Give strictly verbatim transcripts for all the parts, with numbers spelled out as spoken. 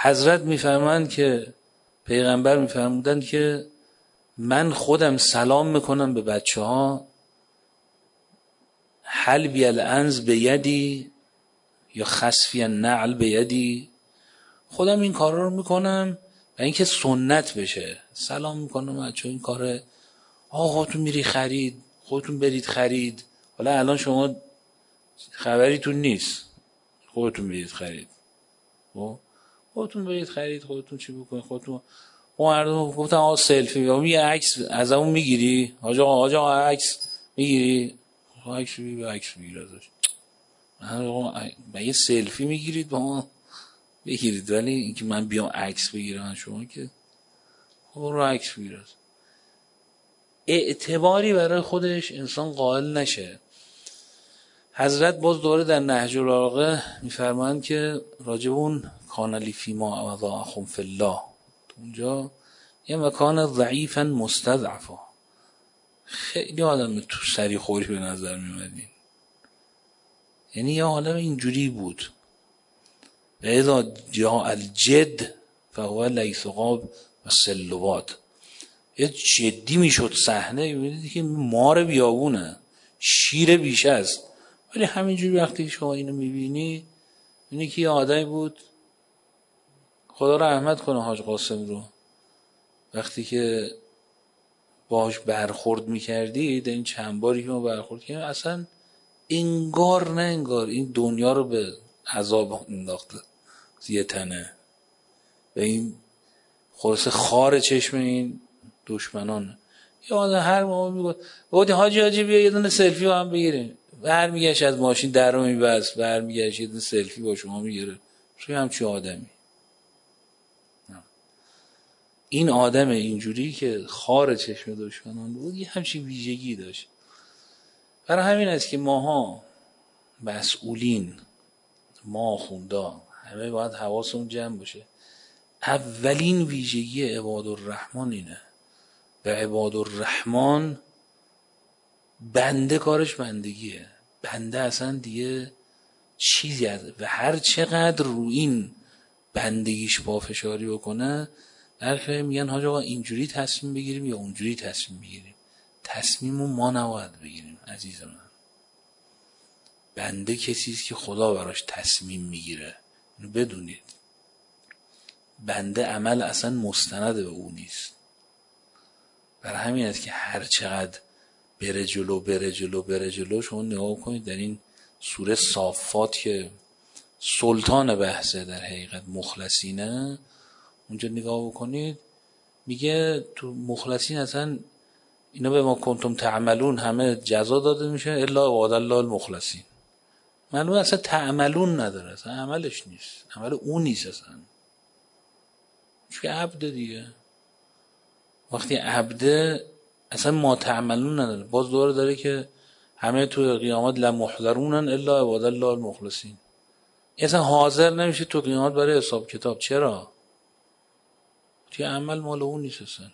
حضرت میفرمایند که پیغمبر میفرمودند که من خودم سلام میکنم به بچه ها، حلبی الانز به یدی یا خسفی النعل به یدی، خودم این کار رو میکنم و اینکه سنت بشه. سلام میکنم بچه ها، این کاره آقا خودتون میری خرید، خودتون برید خرید. حالا الان شما خبریتون نیست، خودتون برید خرید، خودتون برید خرید، خودتون چی بکنید، خودتون. اون مردم گفتن آقا سلفی یه عکس از اون میگیری؟ حاج آقا حاج آقا عکس میگیری؟ عکس بگیر، عکس بگیر ازش. من یه سلفی میگیرید با ما بگیرید، ولی اینکه من بیام عکس بگیرم شما که خب رو عکس بگیر. اعتباری برای خودش انسان قائل نشه. حضرت باز دوره در نهج البلاغه میفرمایند که راجب اون کان لی فیما وضاعکم فی الله، اونجا یه مکان ضعیفا مستضعفا، خیلی آدم تو سری خوری به نظر میمدین، یعنی یه آدم اینجوری بود. و اذا جاء الجد فهو لیس قاب و سلوات، یه جدی میشد صحنه، میبینید که مار بیابونه، شیر بیش است. ولی همینجوری وقتی شما اینو میبینی، اینی که یه آدمی بود، خدا رحمت کنه حاج قاسم رو، وقتی که باهاش برخورد میکردی، در این چند باری که ما برخورد کردیم، اصلا انگار نه انگار این دنیا رو به عذاب انداخته یه تنه، و این خلاصه خار چشم این دشمنان. یه آدم هر موقع میگه بودی حاجی حاجی بیا یه دونه سلفی با هم بگیریم، برمیگشت از ماشین در رو میبست، برمیگشت یه دونه سلفی با شما میگیره. چه همچی آدمی؟ این آدم اینجوری که خار چشم دشمنان بود یه همچی ویژگی داشت. برای همین است که ماها مسئولین، ما خوندا همه باید حواسمون جمع باشه. اولین ویژگی عباد الرحمن اینه. به عباد الرحمن بنده کارش بندگیه، بنده اصلا دیگه چیزی از و هر چقدر رو این بندگیش پافشاری بکنه، در میگن حاج آقا اینجوری تصمیم بگیریم یا اونجوری تصمیم بگیریم. تصمیمو ما نباید بگیریم عزیز من. بنده کسیست که خدا براش تصمیم میگیره، اینو بدونید. بنده عمل اصلا مستند به او نیست. برای همین است که هر چقدر بره جلو بره جلو بره جلو، شما نگاه کنید در این سوره صافات که سلطان بحثه در حقیقت مخلصینه، اونجا نگاه بکنید میگه تو مخلصین اصلا اینا به ما کنتم تعملون همه جزا داده میشه الا عباد الله المخلصین. معلومه اصلا تعملون نداره، اصلا عملش نیست، عمل اون نیست اصلا، چون عبد دیگه. وقتی عبده اصلا ما تعملون نداره. باز دوره داره که همه تو قیامت لمحضرونن الا عباد الله المخلصین، اصلا حاضر نمیشه تو قیامت برای حساب کتاب. چرا؟ چون عمل مال اون نیست، اصلا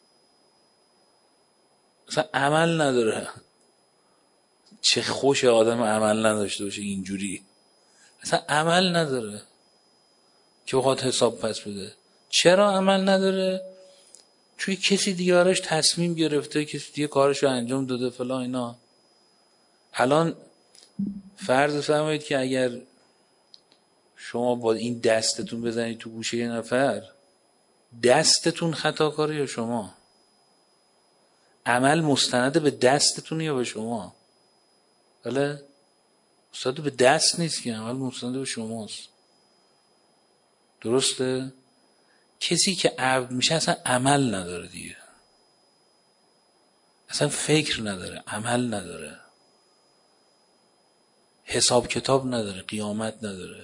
اصلا عمل نداره. چه خوش آدم عمل نداشته باشه اینجوری، اصلا عمل نداره که بخواد حساب پس بده. چرا عمل نداره؟ چون کسی دیگه براش تصمیم گرفته، کسی دیگه کارشو انجام داده فلان اینا. الان فرض فرمایید که اگر شما با این دستتون بزنید تو گوشه یه نفر، دستتون خطاکاره یا شما؟ عمل مستند به دستتون یا به شما؟ بله؟ مستند به دست نیست که، عمل مستند به شماست. درسته؟ کسی که عبد میشه اصلا عمل نداره دیگه، اصلا فکر نداره، عمل نداره، حساب کتاب نداره، قیامت نداره.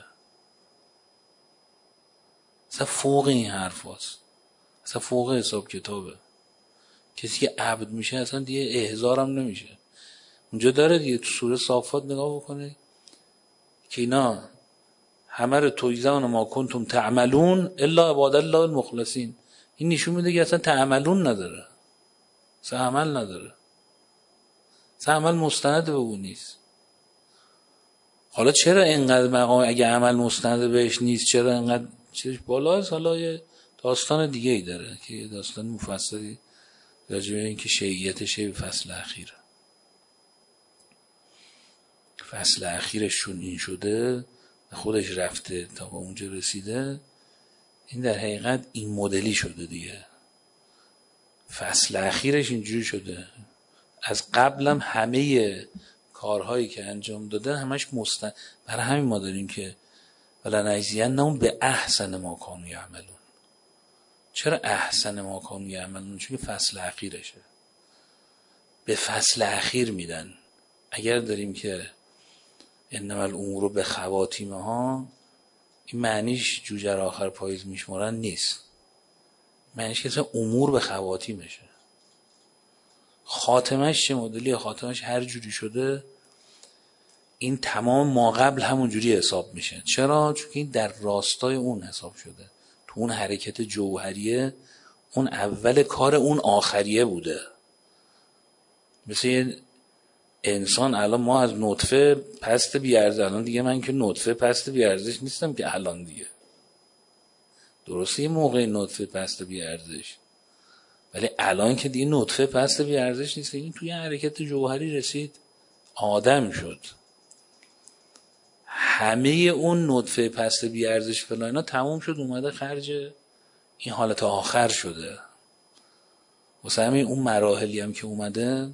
اصلا فوق این حرف هست، اصلا فوق حساب کتابه. کسی که عبد میشه اصلا دیگه احضارم نمیشه. اونجا داره دیگه تو سوره صافات نگاه بکنه که اینا همه رو تویزون ما کنتم تعملون الا عباد الله المخلصین. این نشون میده که اصلا تعملون نداره، اصلا عمل نداره، اصلا عمل مستند به اون نیست. حالا چرا اینقدر مقام اگه عمل مستند بهش نیست چرا اینقدر چیزش بالاست. حالا یه داستان دیگه ای داره که یه داستان مفصلی راجع به این که شیعیت شیع فصل اخیره، فصل اخیرشون این شده خودش رفته تا به اونجا رسیده. این در حقیقت این مدلی شده دیگه، فصل اخیرش اینجوری شده. از قبلم همه کارهایی که انجام داده همش مستن. برای همین ما داریم که ولنجزینهم به احسن ما کانوا یعملون. چرا احسن ما کانوا یعملون؟ چون فصل اخیرشه، به فصل اخیر میدن. اگر داریم که انما الامور به خواتیمها، این معنیش جوجه آخر پاییز میشمارن نیست، معنیش که اصلا امور به خواتیمشه. خاتمش چه مدلی؟ خاتمش هر جوری شده این تمام ما قبل همون جوری حساب میشه. چرا؟ چون این در راستای اون حساب شده. تو اون حرکت جوهریه اون اول کار اون آخریه بوده. مثل انسان الان ما از نطفه پست بیارزش، الان دیگه من که نطفه پست بیارزش نیستم که الان دیگه، درسته یه موقع نطفه پست بیارزش، ولی الان که دیگه نطفه پست بیارزش نیست. این توی حرکت جوهری رسید آدم شد. همه اون نطفه پست بیارزش فلاینا تموم شد، اومده خرج این حالت آخر شده. واسه همین اون مراحلی هم که اومده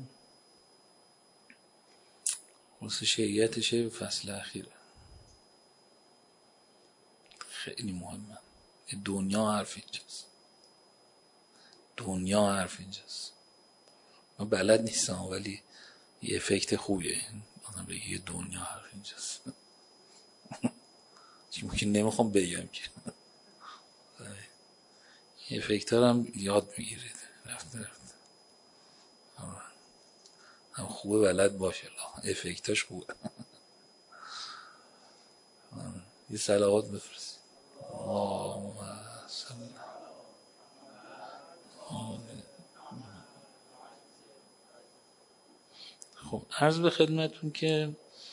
واسه شیعیتشه فصل اخیره. خیلی مهمه. دنیا حرف اینجاست، دنیا حرف اینجاست. من بلد نیستم ولی یه افکت خوبیه آدم بگه یه دنیا حرف اینجاست. چی ممکن نمیخوام بگم که یه افکت ها هم یاد میگیرید رفته رفته. هم خوبه بلد باشه، افکتاش خوبه. یه صلوات بفرست. اللهم صل. خب عرض به خدمتون که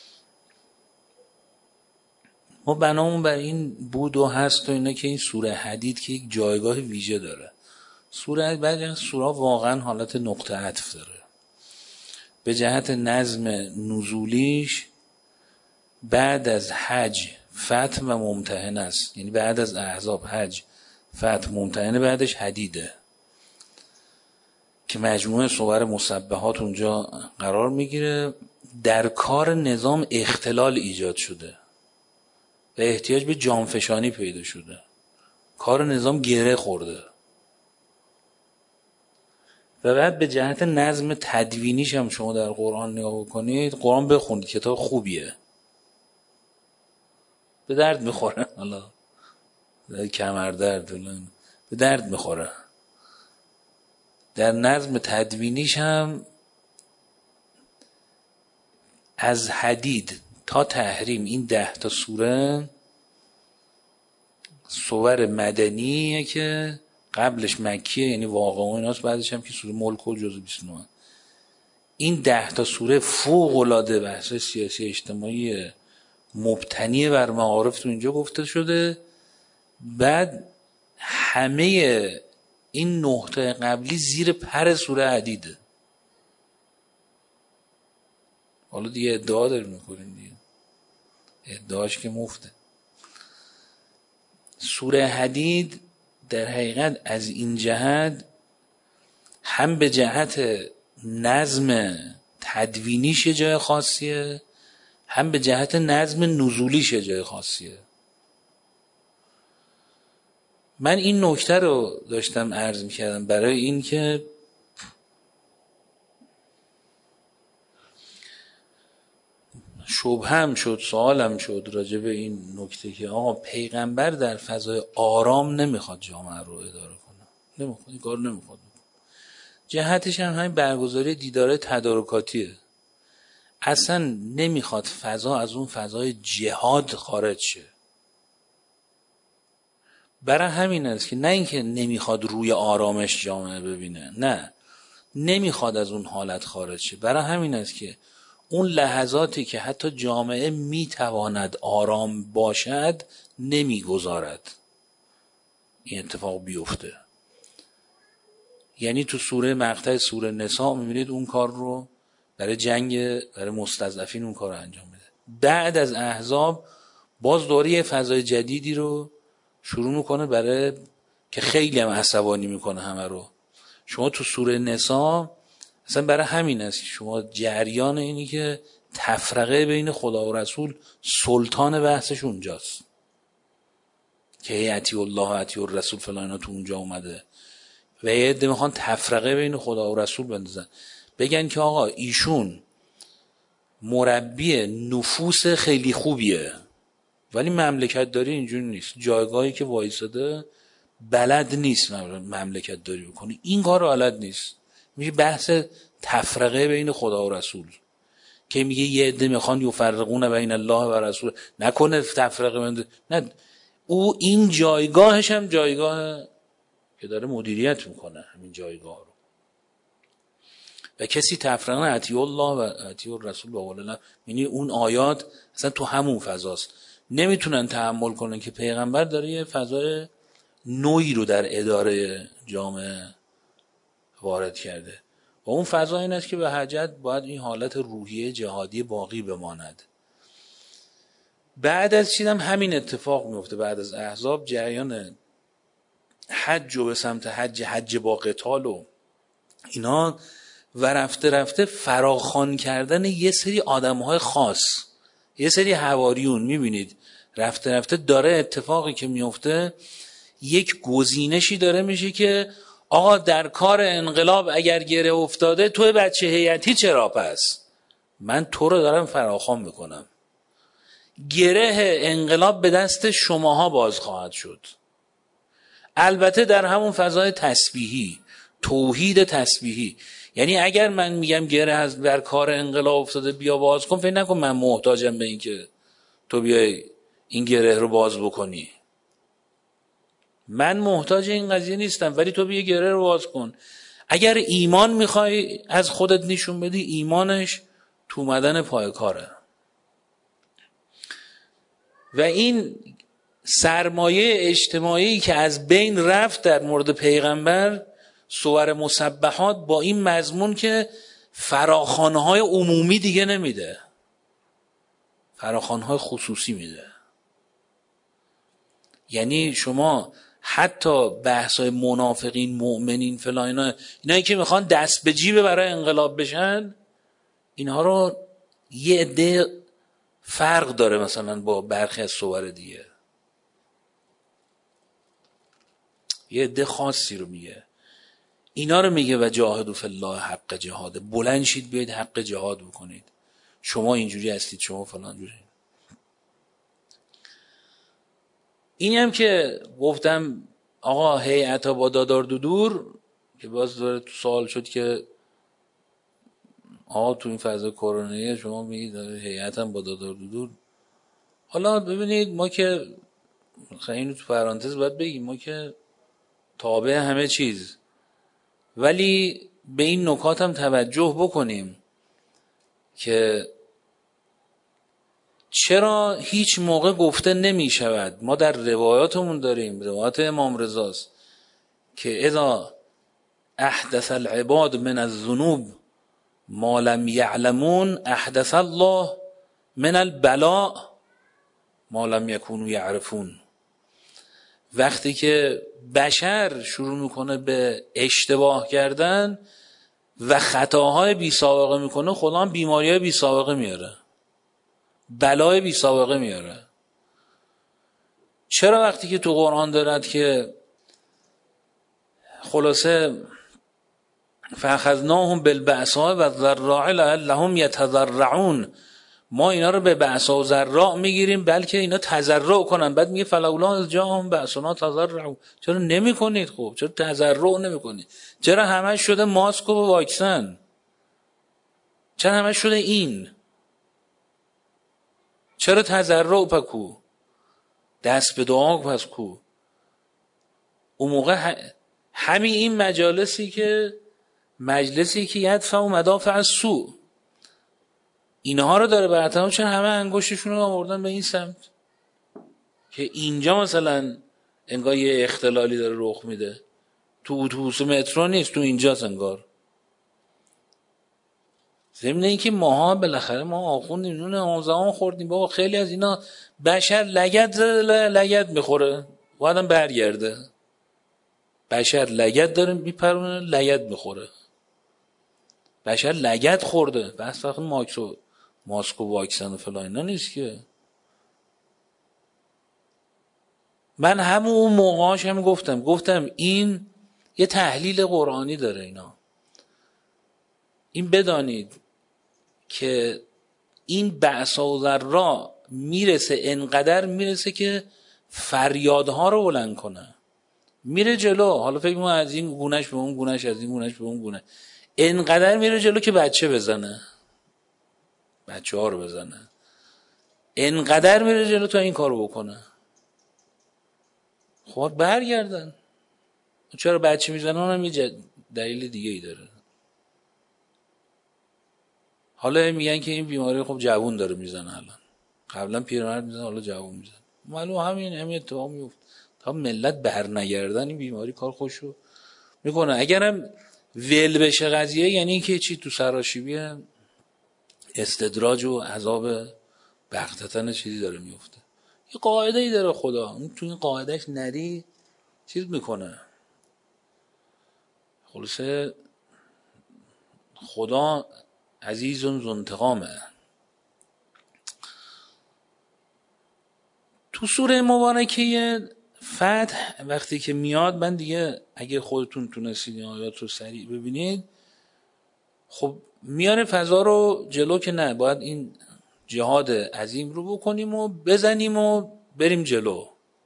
ما بنامون بر این بود و هست و اینه که این سوره حدید که یک جایگاه ویژه داره. سوره حدید بعد این سوره واقعا حالت نقطه عطف داره. به جهت نظم نزولیش بعد از حج فتح و ممتحنه است، یعنی بعد از احزاب حج فتح ممتحنه، بعدش حدیده که مجموعه صور مسبحات اونجا قرار میگیره. در کار نظام اختلال ایجاد شده و احتیاج به جانفشانی پیدا شده. کار نظام گره خورده و بعد به جهت نظم تدوینیش هم شما در قرآن نگاه بکنید، قرآن بخونید، کتاب خوبیه، به درد میخوره. حالا کمر درد به درد میخوره. در نظم تدوینیش هم از حدید تا تحریم این ده تا سوره سور مدنیه که قبلش مکیه، یعنی واقعا ایناست، بعدش هم که سوره ملک و جزء بیست و نه. این ده تا سوره فوق العاده بحث سیاسی اجتماعی مبتنی بر معارف تو اینجا گفته شده. بعد همه این نقطه قبلی زیر پر سوره حدیده. حالا دیگه ادعا داریم میکنیم دیگه، ادعاش که مفته. سوره حدید در حقیقت از این جهت هم به جهت نظم تدوینیش جای خاصیه، هم به جهت نظم نزولیش جای خاصیه. من این نکته رو داشتم عرض می‌کردم برای این که شبهه شد، سوالم شد راجع به این نکته که آقا پیغمبر در فضای آرام نمیخواد جامعه رو اداره کنه، نمیخواد، این کار نمیخواد. جهتش هم همین برگزاری دیدار تدارکاتیه. اصلا نمیخواد فضا از اون فضای جهاد خارج شه. برای همین است که نه اینکه نمیخواد روی آرامش جامعه ببینه، نه، نمیخواد از اون حالت خارج شه. برای همین است که اون لحظاتی که حتی جامعه میتواند آرام باشد نمیگذارد. این اتفاق بیفته. یعنی تو سوره مقطع سوره نساء میبینید اون کار رو برای جنگ برای مستضعفین اون کار رو انجام میده. بعد از احزاب باز دوره یه فضای جدیدی رو شروع میکنه برای که خیلی هم عصبانی میکنه همه رو. شما تو سوره نساء اصلا برای همین است شما جریان اینی که تفرقه بین خدا و رسول سلطان بحثش اونجاست که اطیع الله و اطیع الرسول فلان اینا تو اونجا اومده و یه عده میخوان تفرقه بین خدا و رسول بندازن، بگن که آقا ایشون مربی نفوس خیلی خوبیه ولی مملکت داری اینجوری نیست، جایگاهی که وایساده بلد نیست مملکت داری بکنی، این کار بلد نیست. میشه بحث تفرقه بین خدا و رسول که میگه یه عده میخوان یفرقون بین الله و رسول، نکنه تفرقه بین، نه او این جایگاهش هم جایگاه که داره مدیریت میکنه همین جایگاه رو و کسی تفرقه اطیع الله و اطیع الرسول با قول الله، یعنی اون آیات اصلا تو همون فضاست، نمیتونن تحمل کنن که پیغمبر داره یه فضای نوعی رو در اداره جامعه وارد کرده و اون فضا این است که به حجت باید این حالت روحیه جهادی باقی بماند. بعد از چیدم همین اتفاق میفته، بعد از احزاب جریان حج و به سمت حج حج با قتال و اینا و رفته رفته فراخوان کردن یه سری آدم‌های خاص، یه سری حواریون، میبینید رفته رفته داره اتفاقی که میفته یک گزینشی داره میشه که آقا در کار انقلاب اگر گره افتاده توی بچه هیئتی چرا پس من تو رو دارم فراخوان میکنم، گره انقلاب به دست شماها باز خواهد شد. البته در همون فضای تسبیحی، توحید تسبیحی، یعنی اگر من میگم گره از در کار انقلاب افتاده بیا باز کن، فکر نکن من محتاجم به این که تو بیای این گره رو باز بکنی، من محتاج این قضیه نیستم ولی تو بیا گره رو باز کن. اگر ایمان میخوای از خودت نشون بدی، ایمانش تو اومدن پای کاره و این سرمایه اجتماعی که از بین رفت در مورد پیغمبر، سور مسبحات با این مضمون که فراخوان‌های عمومی دیگه نمیده، فراخوان‌های خصوصی میده. یعنی شما حتی بحث‌های منافقین، مؤمنین، فلان اینا، اینایی که میخوان دست به جیب برای انقلاب بشن، اینها رو یه عده فرق داره مثلا با برخی از صور دیگه، یه عده خاصی رو میگه، اینا رو میگه و جاهدوا فی الله حق جهاده، بلند شید بیاید حق جهاد بکنید، شما اینجوری هستید، شما فلان جوری. این هم که گفتم آقا هیئتا با دادار دودور که باز داره تو سوال شد که آقا تو این فضا کرونایی شما میگید هیئتا با دادار دودور. حالا ببینید ما که اینو تو پرانتز باید بگیم ما که تابع همه چیز، ولی به این نکات هم توجه بکنیم که چرا هیچ موقع گفته نمی شود. ما در روایاتمون داریم، روایات امام رضاست که اذا احدث العباد من الذنوب ما لم يعلمون احدث الله من البلاء ما لم يكونوا يعرفون. وقتی که بشر شروع میکنه به اشتباه کردن و خطاهای بی سابقه میکنه، خدا هم بیماریهای بی سابقه میاره، بلای بی سابقه میاره. چرا وقتی که تو قرآن دارد که خلاصه فاخذناهم بالبأساء والضراء لعلهم يتضرعون، ما اینا رو به بأسا و ضراء میگیریم بلکه اینا تضرع کنن. بعد میگه فلولا جاءهم بأسنا تضرعوا، چرا نمی کنید؟ خوب چرا تضرع نمی کنید؟ چرا همش شده ماسک و واکسن؟ چرا همش شده این؟ چرا تضرع پکو؟ دست به دعا پس کو؟ اون موقع همین این مجالسی که مجلسی که یدفع و مدافع از سوء، اینها رو داره براتون، چون همه انگشتشون رو آوردن به این سمت که اینجا مثلا انگار یه اختلالی داره رخ میده. تو اتوبوس مترو نیست، تو اینجاست انگار. ضمن اینکه ماها بالاخره ما آخوندیم نون آموزهان خوردیم بابا، خیلی از اینا بشر لگد زده لگد میخوره بایدم برگرده. بشر لگد داره میپرونه لگد میخوره. بشر لگد خورده، بس فقط ماکسو ماسک و واکسن و فلان اینا نیست که. من همون اون موقعاش هم گفتم گفتم این یه تحلیل قرآنی داره. اینا این بدانید که این بعثا و ضرا میرسه، انقدر میرسه که فریادها رو بلند کنه، میره جلو. حالا فکر می‌کنم از این گونهش به اون گونهش، از این گونهش به اون گونه، انقدر میره جلو که بچه بزنه، بچه ها رو بزنه، انقدر میره جلو تا این کارو بکنه. خب برگردن. چرا بچه میزنن؟ اونم یه دلیل دیگه ای داره. حالا میگن که این بیماری خب جوون داره میزنه، الان قبلا پیرمرد میزنه حالا جوون میزنه. معلوم همین همین اتفاق میفته. تا ملت برنگردن این بیماری کار خوشو میکنه. اگرم ول بشه قضیه یعنی که چی تو سراشیبی استدراج و عذاب بغتتن چیزی داره میفته. یه قاعده ای داره خدا، اون تو این قاعدهش نری چیز میکنه. خلاصه خدا عزیز و ذوانتقامه. تو سوره مبارکه فتح وقتی که میاد، من دیگه اگه خودتون تونستید این آیات رو سریع ببینید، خب میاره فضا رو جلو که نه باید این جهاد عظیم رو بکنیم و بزنیم و بریم جلو.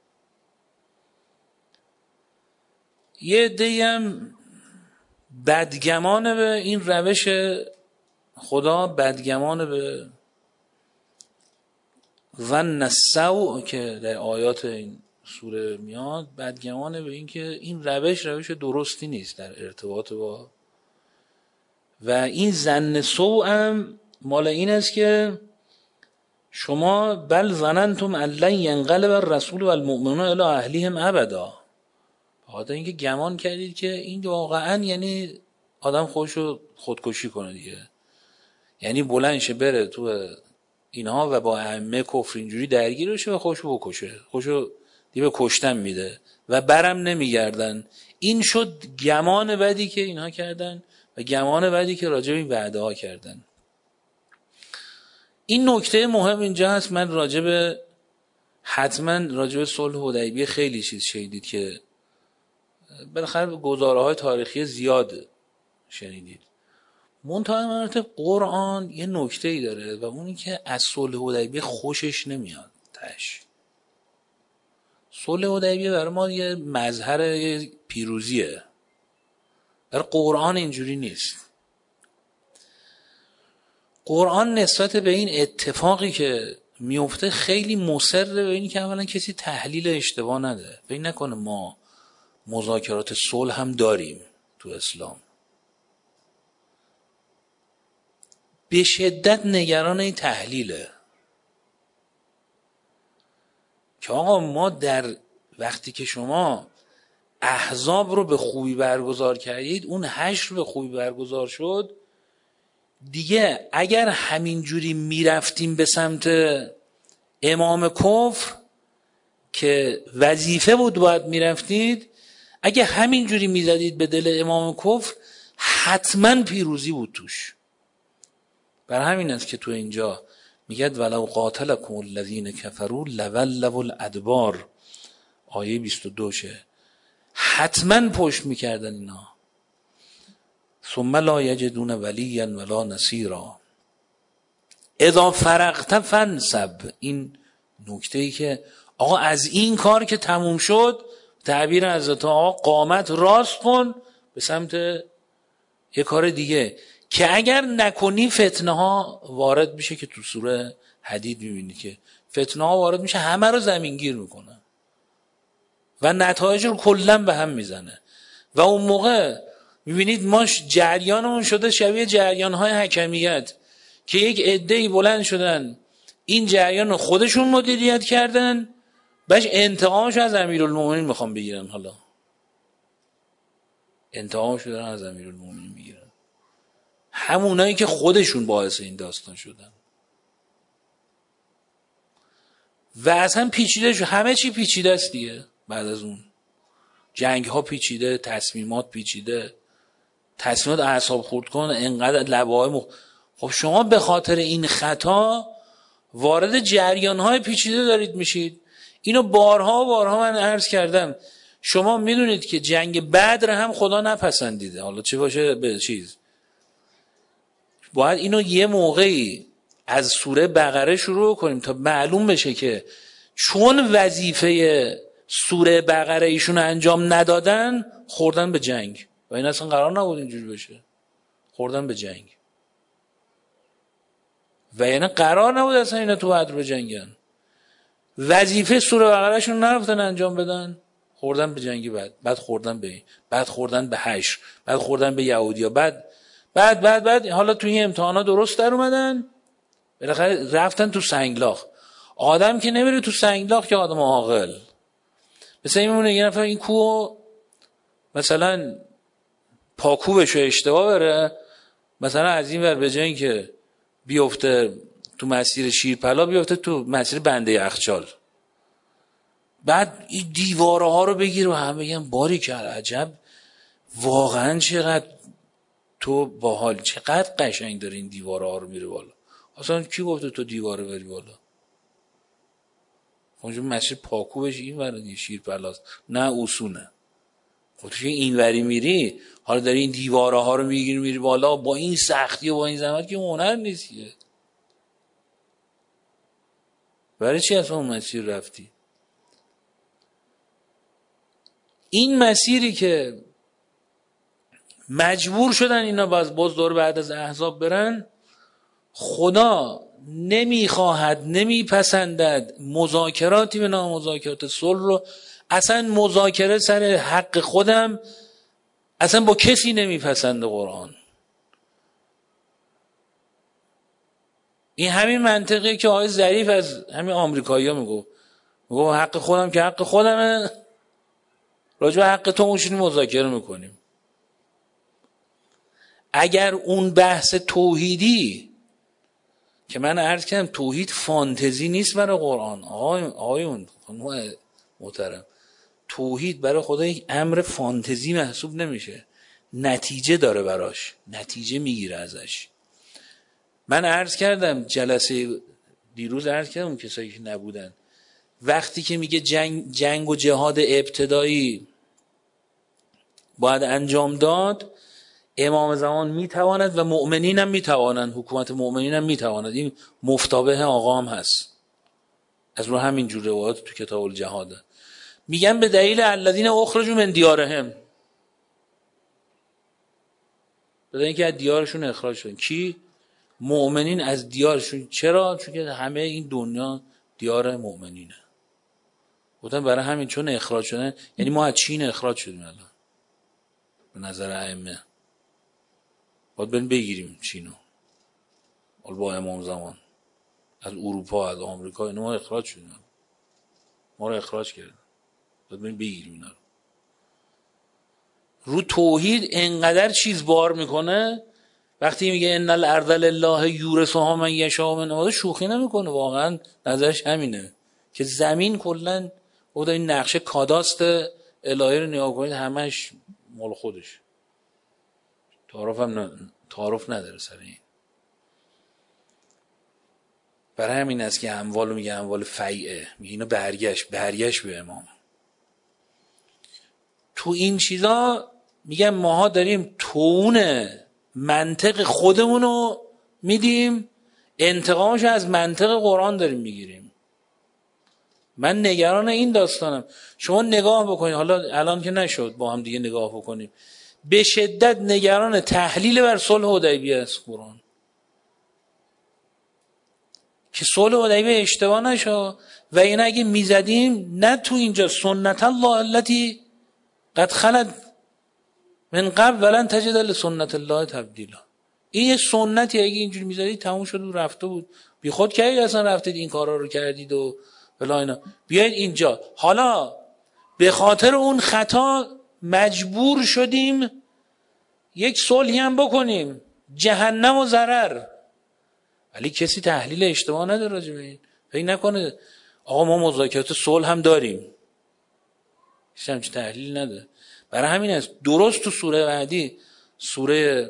یه عده‌ای هم بدگمان به این روش خدا، بدگمان به ظن السوء که در آیات این سوره میاد، بدگمان به این که این روش روش درستی نیست در ارتباط با، و این ظن سوء هم مال این است که شما بل ظننتم ان لن ینقلب الرسول والمؤمنون الی اهلیهم ابدا، بخاطر اینکه گمان کردید که این واقعا یعنی آدم خودشو خودکشی کنه دیگه، یعنی بلند شه بره تو اینها و با ائمه کفر اینجوری درگیر بشه و خودشو بکشه، خودشو دیگه کشتن میده و برم نمیگردن. این شد گمان بدی که اینها کردن و گمان بدی که راجع به این وعده ها کردن. این نکته مهم اینجا هست. من راجع به حتما راجع به صلح حدیبیه خیلی چیز شنیدید که بالاخره گزاره‌های تاریخی زیاد شنیدید. منتها مراتب قرآن یه نکته‌ای داره و اونی که از صلح حدیبیه خوشش نمیاد. تاش صلح حدیبیه برای ما یه مظهر یه پیروزیه، برای قرآن اینجوری نیست. قرآن نسبت به این اتفاقی که میفته خیلی مصر به اینی که اولا کسی تحلیل اشتباه نده، فکر نکنه ما مذاکرات صلح هم داریم تو اسلام. به شدت نگران این تحلیله که آقا ما در وقتی که شما احزاب رو به خوبی برگزار کردید، اون حشر رو به خوبی برگزار شد دیگه، اگر همین جوری میرفتیم به سمت امام کفر که وظیفه بود باید میرفتید، اگه همین جوری میزدید به دل امام کفر حتما پیروزی بود توش. برای همین است که تو اینجا میگد ولو قاتلکم الذین کفروا لولوا الادبار، آیه بیست و دو شه، حتما پشت میکردن اینا. ثم لا یجدون ولیا ولا نصیرا اذا فرغت فانصب. این نکته ای که آقا از این کار که تموم شد، تعبیر حضرت آقا قامت راست کن به سمت یه کار دیگه که اگر نکنی فتنه ها وارد میشه، که تو سوره حدید میبینی که فتنه ها وارد میشه همه رو زمینگیر میکنه و نتایج رو کلا به هم میزنه. و اون موقع میبینید ما جریانمون شده شبیه جریانهای حکمیت که یک عده‌ای بلند شدن این جریان رو خودشون مدیریت کردن بهش انتقامش از امیرالمومنین میخوام بگیرن. حالا انتقامش دارن از امیرالمومنین میگیرن، همونایی که خودشون باعث این داستان شدن. و اصلا پیچیده شد، همه چی پیچیده است دیگه. بعد از اون جنگ ها پیچیده، تصمیمات پیچیده، تصمیمات اعصاب خورد کن، انقدر لبه‌های مخ... خب شما به خاطر این خطا وارد جریان های پیچیده دارید میشید. اینو بارها و بارها من عرض کردم. شما میدونید که جنگ بدر هم خدا نپسندیده، حالا چه باشه به چیز. باید اینو یه موقعی از سوره بقره شروع کنیم تا معلوم بشه که چون وظیفه سوره بقره ایشون انجام ندادن خوردن به جنگ، و این اصلا قرار نبود اینجوری بشه. خوردن به جنگ و یعنی قرار نبود اصلا اینا تو بدر بجنگن. وظیفه سوره بقره شون نرفتن انجام بدن، خوردن به جنگی. بعد بعد خوردن به این، بعد خوردن به حشر، بعد خوردن به یهودیا، بعد بعد بعد بعد حالا توی این امتحانا درست در اومدن، بالاخره رفتن تو سنگلاخ. آدم که نمیره تو سنگلاخ که آدم عاقل. مثلا این میمونه یه نفر این کوه مثلا پاکوبشو اشتباه بره، مثلا از این ور به جای اینکه بیفته تو مسیر شیرپلا بیفته تو مسیر بنده یخچال. بعد این دیواره ها رو بگیر و هم بگن باری که عجب واقعا چقدر تو باحال، چقدر قشنگ داره این دیواره ها رو میره بالا. اصلا کی گفته تو دیواره بری بالا؟ اونجا مسیر پاکوبش این ور دیگه شیرپلاست، نه اصونه. خب تو این وری میری، حالا داری این دیواره ها رو میگیری میری بالا با این سختی و با این زحمت، که هنر نیست که. برای چی اصلا اون مسیر رفتی؟ این مسیری که مجبور شدن اینا باز باز دور بعد از احزاب برن، خدا نمیخواهد، نمیپسندد مذاکراتی به نام مذاکرات صلح رو. اصلا مذاکره سر حق خودم اصلا با کسی نمیپسنده قرآن. این همین منطقی که آقای ظریف از همین آمریکایی‌ها میگو میگو حق خودم که حق خودمه، راجع به حق تو میشینیم مذاکره میکنیم. اگر اون بحث توحیدی که من عرض کردم توحید فانتزی نیست برای قرآن، آقای آقایون محترم، توحید برای خدا یک امر فانتزی محسوب نمیشه، نتیجه داره براش، نتیجه میگیره ازش. من عرض کردم جلسه دیروز، عرض کردم اون کسایی که نبودن، وقتی که میگه جنگ, جنگ و جهاد ابتدایی باید انجام داد، امام زمان میتواند و مؤمنین هم میتوانند، حکومت مؤمنین هم میتواند. این مفتابه آقا هم هست، از رو همین جور روایات تو کتاب الجهاده. میگن به دلیل الذین اخرجوا من دیارهم، به دلیل اینکه از دیارشون اخراج شدن. کی؟ مؤمنین از دیارشون. چرا؟ چون که همه این دنیا دیار مؤمنینه. گفتن برای همین چون اخراج شدن، یعنی ما از چین اخراج شدیم الان به نظر ائمه، باید بریم بگیریم چینو. حالا با امام زمان از اروپا از آمریکا اینا ما اخراج شدیم، ما رو اخراج کردن، باید بریم بگیریم اینا رو. رو توحید انقدر چیز بار میکنه. وقتی میگه ان الارض لله یورثها من یشاء من عباده، شوخی نمیکنه، واقعا نظرش همینه که زمین کلا خود این نقشه کاداست الهی رو نگاه کنید همش مال خودش، تعارف هم نه، تعارف نداره سر این. برای همین است که اموال رو میگه اموال فیعه، میگه اینا برگشت برگشت به امام. تو این چیزا میگن ماها داریم تون منطق خودمون رو میدیم، انتقامش از منطق قرآن داریم میگیریم. من نگران این داستانم. شما نگاه بکنید، حالا الان که نشد با هم دیگه نگاه بکنیم، به شدت نگران تحلیل بر صلح حدیبیه است قرآن، که صلح حدیبیه اشتباه نشه. و این اگه میزدیم نه تو اینجا سنت الله التي قد خلت من قبل ولن تجد لسنت الله تبدیلا. این یه سنتی اگه اینجوری میزدید تموم شد و رفته بود. بی خود کردید اصلا رفتید این کارا رو کردید و بلا اینا بیاید اینجا. حالا به خاطر اون خطا مجبور شدیم یک صلحی هم بکنیم، جهنم و ضرر، ولی کسی تحلیل اشتباه نداره راجع به این. فکر نکنه آقا ما مذاکرات صلح هم داریم، هیچ همچین تحلیل نداره. برای همین است درست تو سوره بعدی، سوره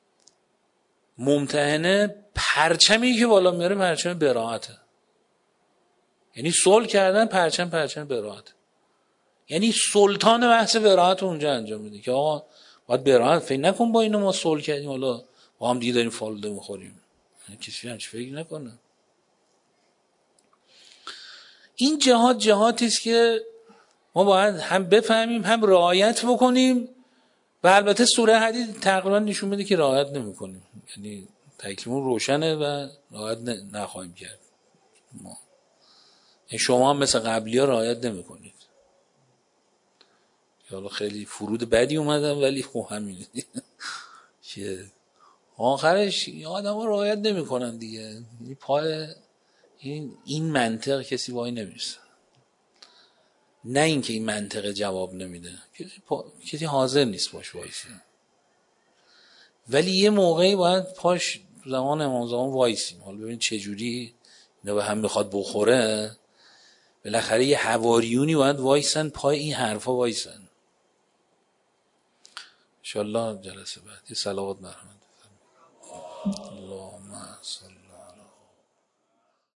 ممتحنه، پرچمی که بالا میاره پرچم براءته. یعنی صلح کردن، پرچم پرچم براءت، یعنی سلطان بحث براءت اونجا انجام میده که آقا باید براءت، فکر نکن با اینو ما صلح کردیم حالا با هم دیگه داریم فالوده میخوریم، یعنی کسی همچین فکر نکنه. این جهاد جهادی است که ما باید هم بفهمیم هم رعایت بکنیم و البته سوره حدید تقریبا نشون میده که رعایت نمیکنیم، یعنی تکلیمون روشنه و رعایت نخواهیم کرد. ما شما هم مثل قبلی ها رعایت نمیکنید. حالا خیلی فرود بدی اومدم ولی خب همینه که آخرش آدم ها رعایت نمیکنن دیگه. پای این این منطق کسی وای نمیرسه، نه اینکه این منطق جواب نمیده، کسی, پا... کسی حاضر نیست باش وایسی، ولی یه موقعی باید پاش زمان امام زمان وایسیم. حالا ببین چه جوری اینا به هم میخواد بخوره، بالاخره یه حواریونی باید وایسن پای این حرفا وایسن. انشالله جلسه بعد یه صلوات مرحمت. اللهم صل